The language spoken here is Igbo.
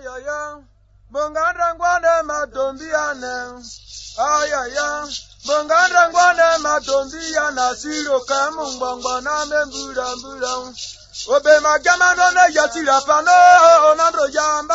Ayaya, Bungarangwane Matombiana. Ayaya, Bungarangwane Matombiana. Siro Kamungbangwana Membura. Obe Magamano Yatira Pano, Nandro Yamba.